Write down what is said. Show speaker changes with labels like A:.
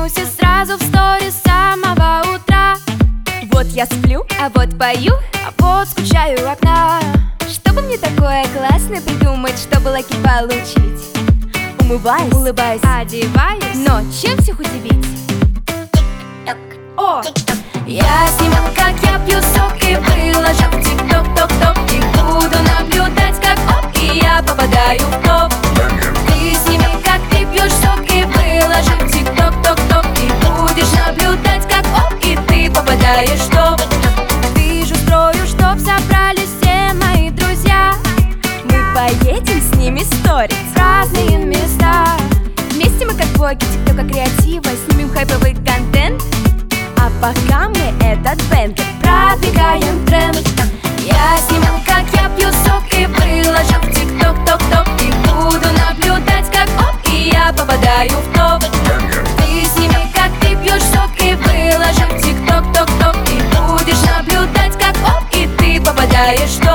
A: и сразу в сторис с самого утра. Вот я сплю, а вот пою, а вот скучаю у окна. Что бы мне такое классное придумать, чтобы лайки получить? Умываюсь, улыбаюсь, одеваюсь, но чем всех удивить? О! Я сниму, как я пью сок и выложу в тик-ток, топ-топ. И буду наблюдать, как оп, и я попадаю в топ. Ты сними, как ты пьешь сок и выложи в тик-ток, топ-топ. И будешь наблюдать, как оп, и ты попадаешь в топ. Вижу, строю, чтоб собрались все мои друзья. Мы поедем с ними сторис в разные места. Вместе мы как боги тик-тока креатива снимем хайповый контент. А пока мы этот бенгер продвигаем тренд. Я сниму, как я пью сок и выложу в тик-ток, топ-топ. И буду наблюдать, как оп, и я попадаю в топ. Ты сними, как ты пьешь сок и выложи в тик-ток, топ-топ. И будешь наблюдать, как оп, и ты попадаешь в топ.